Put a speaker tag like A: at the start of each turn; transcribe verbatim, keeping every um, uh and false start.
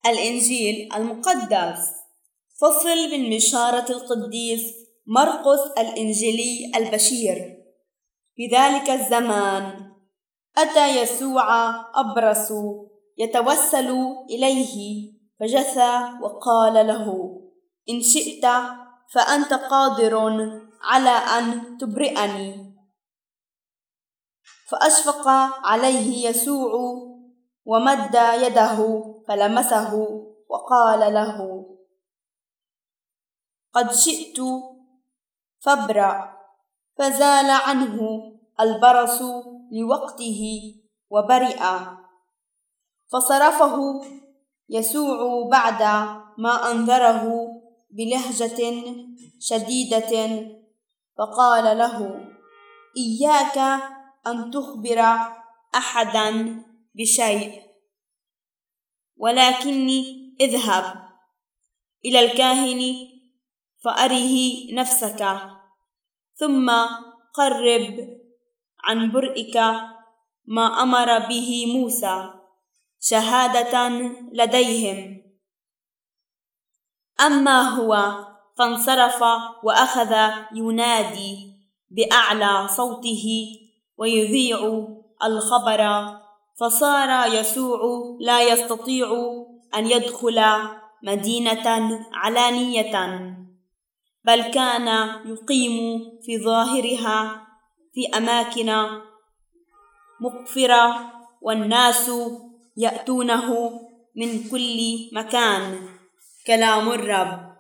A: الإنجيل المقدس. فصل من بشارة القديس مرقس الإنجيلي البشير. في ذلك الزمان أتى يسوع أبرص يتوسل إليه، فجثى وقال له: إن شئت فأنت قادر على أن تبرئني. فأشفق عليه يسوع ومد يده فلمسه وقال له: قد شئت، فابرأ. فزال عنه البرص لوقته وبرئ. فصرفه يسوع بعد ما أنذره بلهجة شديدة، فقال له: إياك أن تخبر أحدا بشيء، ولكني اذهب إلى الكاهن فأره نفسك، ثم قرب عن برئك ما أمر به موسى شهادة لديهم. أما هو فانصرف وأخذ ينادي بأعلى صوته ويذيع الخبر، فصار يسوع لا يستطيع أن يدخل مدينة علانية، بل كان يقيم في ظاهرها في أماكن مقفرة، والناس يأتونه من كل مكان. كلام الرب.